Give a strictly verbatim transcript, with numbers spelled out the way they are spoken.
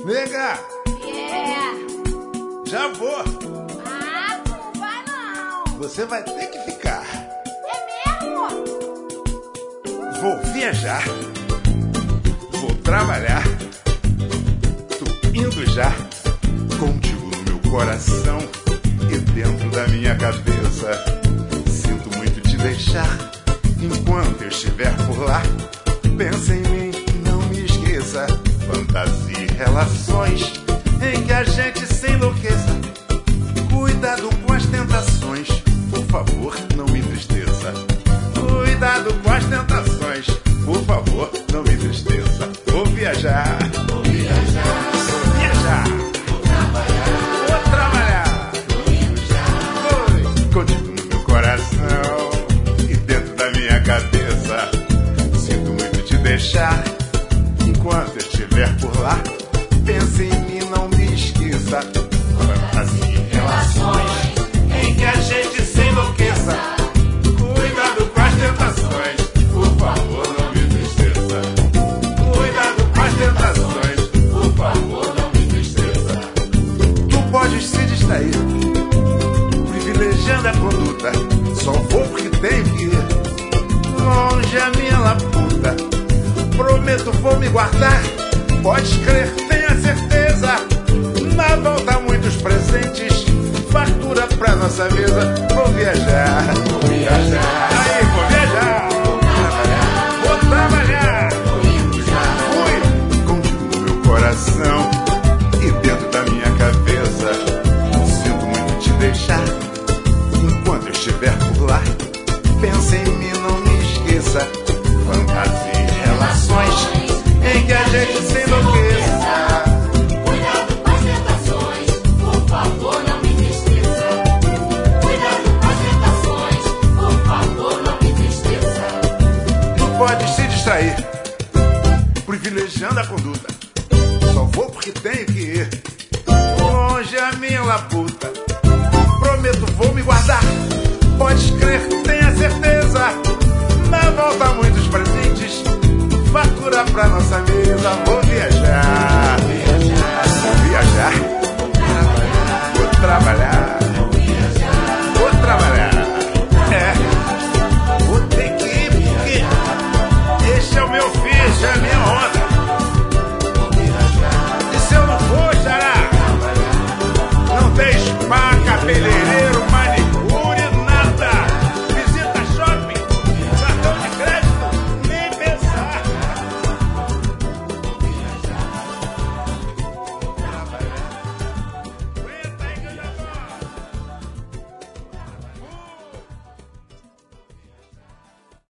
Nega, Yeah. já vou. Ah, tu não vai não. Você vai ter que ficar. É mesmo? Vou viajar. Vou trabalhar. Tô indo já. Contigo no meu coração e dentro da minha cabeça. Sinto muito te deixar. Enquanto eu estiver por lá, pensa em mim, não me esqueça. Fantasia e relações em que a gente se enlouqueça. Cuidado com as tentações, por favor, não me entristeça. Cuidado com as tentações, por favor, não me entristeça. Vou viajar, Vou viajar, vou viajar, vou trabalhar, vou trabalhar. tô indo já. Oi, contigo no meu coração e dentro da minha cabeça. Sinto muito te deixar. Enquanto eu estiver por lá, pense em mim, não me esqueça. Fantasia e relações em que a gente se enlouqueça. Cuidado com as tentações, por favor, não me entristeça. Cuidado com as tentações, por favor, não me entristeça. Tu podes se distrair, privilegiando a conduta. Só vou porque tenho que ir. Longe a minha laputa. Prometo, vou me guardar. Pode crer, tenha certeza. Na volta, muitos presentes. Fartura pra nossa mesa. Vou viajar, Vou viajar, aí, vou viajar. vou trabalhar, Vou trabalhar. tô indo já. Fui contigo no meu coração e dentro da minha cabeça. Sinto muito te deixar. Enquanto eu estiver por lá, pensa em mim, não me esqueça. Fantasia e relações em que a gente se enlouqueça. Cuidado com as tentações, por favor, não me entristeça. Cuidado com as tentações, por favor, não me entristeça. Tu pode se distrair, privilegiando a conduta. Só vou porque tenho que ir. Longe a minha labuta. Prometo, vou me guardar. Pode crer, tenha certeza. Na volta, muitos presentes. Fatura pra nossa mesa. Vou viajar, Viajar, vou viajar, vou trabalhar, vou trabalhar.